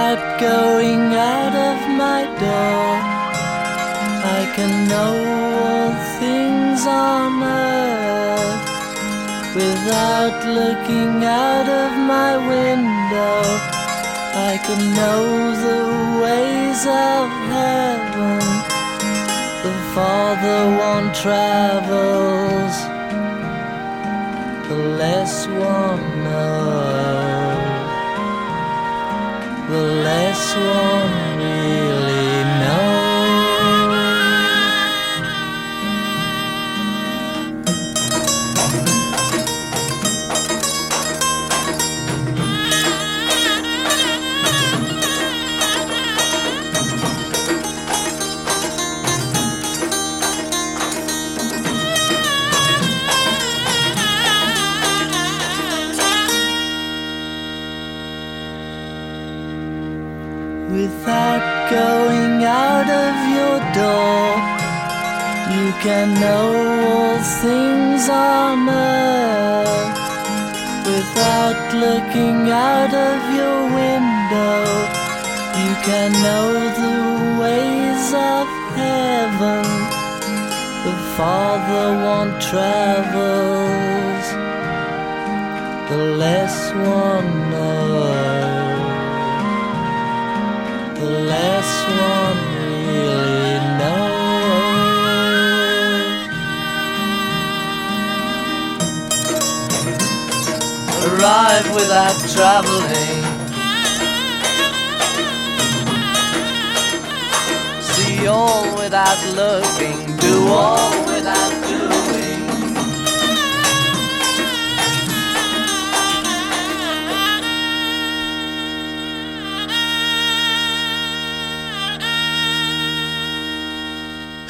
Without going out of my door, I can know all things on earth. Without looking out of my window, I can know the ways of heaven. The farther one travels, the less one knows, the less one really knows. Without going out of your door, you can know all things on earth. Without looking out of your window, you can know the ways of heaven. The farther one travels, the less one knows, the less one really knows. Arrive without traveling, see all without looking, do all